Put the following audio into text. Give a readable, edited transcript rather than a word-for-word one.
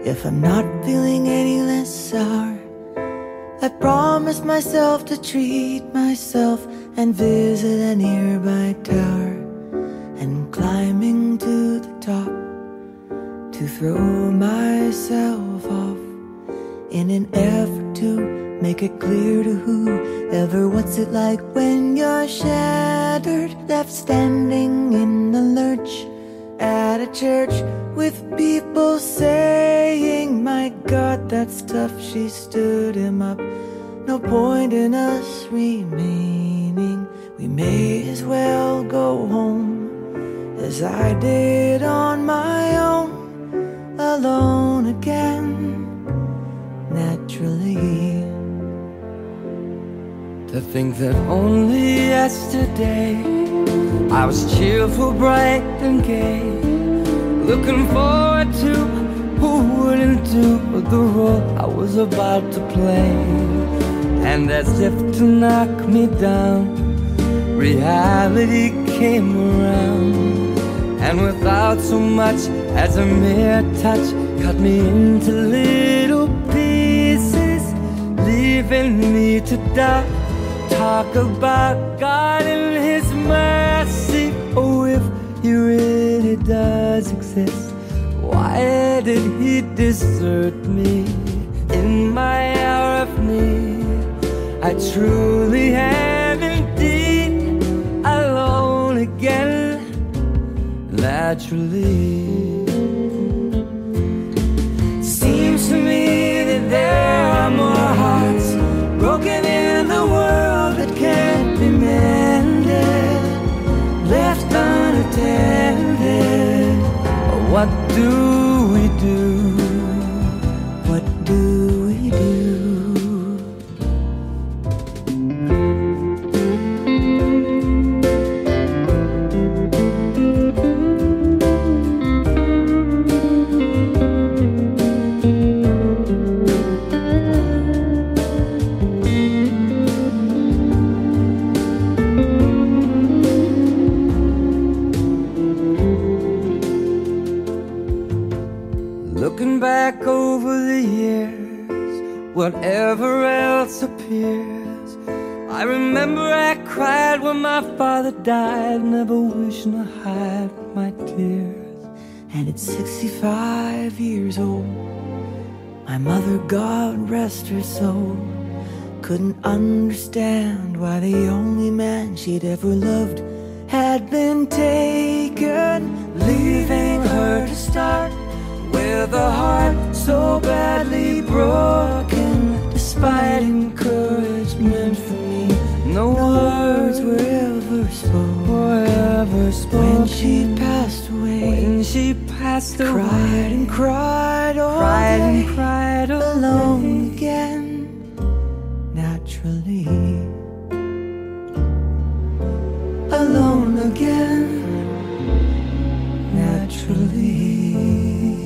If I'm not feeling any less sour, I promise myself to treat myself and visit a nearby tower, and climbing to the top to throw myself off, in an effort to make it clear to whoever what's it like when you're shattered, left standing in the lurch at a church with people saying, my God, that's tough, she stood him up. No point in us remaining, we may as well go home, as I did on my own, alone again, naturally. To think that only yesterday I was cheerful, bright and gay, looking forward to who wouldn't do the role I was about to play. And as if to knock me down, reality came around, and without so much as a mere touch, cut me into little pieces, leaving me to doubt. Talk about God and His mercy. Oh, if He really does exist, why did He desert me in my hour of need? I truly am indeed alone again, naturally. Seems to me that there are more hearts broken in the world that can't be mended, left unattended. What do we do? What do we do? Looking back over the years, whatever else appears, I remember I cried when my father died, never wishing to hide my tears. And at 65 years old, my mother, God rest her soul, couldn't understand why the only man she'd ever loved had been taken, leaving her to start with a heart so badly broken. Despite encouragement from me, no words were ever spoken. When she passed away, cried and cried all day, alone again, naturally. Alone again, naturally.